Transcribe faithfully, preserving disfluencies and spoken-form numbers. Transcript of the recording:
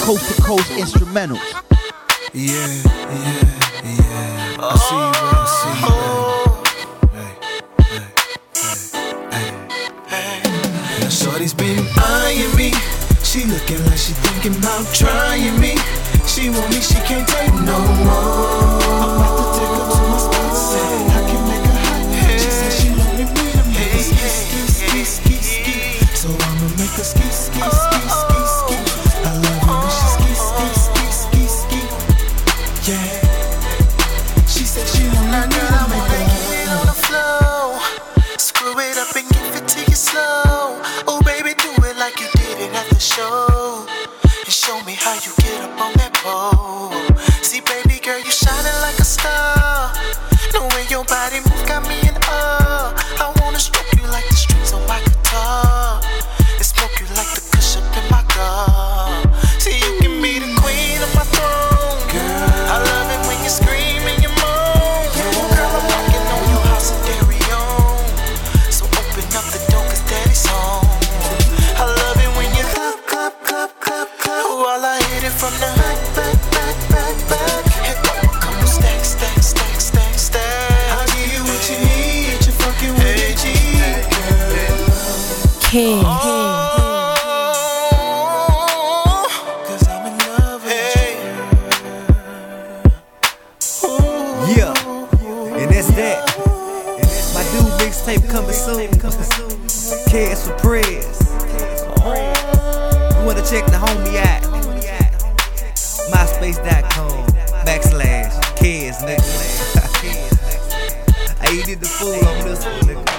coast to coast instrumentals. Yeah, yeah, yeah. I see you, bro. I see you, baby. Hey, hey, hey, hey. Now shorty's been eyeing me. She looking like she thinking about trying me. She want me, she can't take no more. I'm about to take her to my spot, say I can make her hot. She said she wanted me to make her ski, ski, ski, ski, ski. So I'ma make her ski, ski, ski, ski, ski. I love her when she ski, ski, ski, ski, ski. Yeah. She said she wanted me to make her get it on the floor. Screw it up and give it to you slow. Oh baby, do it like you did it at the show. And show me how you get up on that pole. See baby girl, you shining like a star. The way your body move got me in awe. I wanna stroke you like the strings on my guitar, and smoke you like the kush up in my car. See you can be the queen of my throne. Girl, I love it when you scream and you moan. Yeah. Girl, I'm knocking on your house in stereo. So open up the door cause daddy's home. I love it when you clap, clap, clap, clap, clap. While I hit it from the back, back, back, back, back. Hit a couple stacks, stacks, stacks, stacks, stacks. I'll give you what you need, you fucking with me, girl. King. Cause I'm in love with you. Yeah, and that's that. My new mixtape coming soon. Cash for prayers. You wanna check the homie out? MySpace.com backslash kids, nigga. I did the fool on this one, nigga.